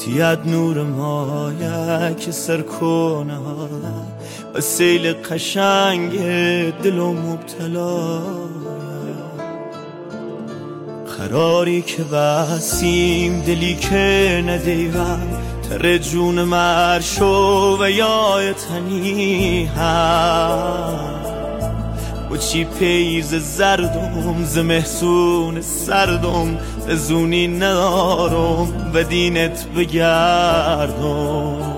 تیاد نور مایه که سر کنه و سیل قشنگ دل و مبتلا قراری که بسیم دلی که ندیوم تر جون مرشو و یای تنی هم و چی پیز زردم ز محسون سردم زونی ندارم و دینت بگردم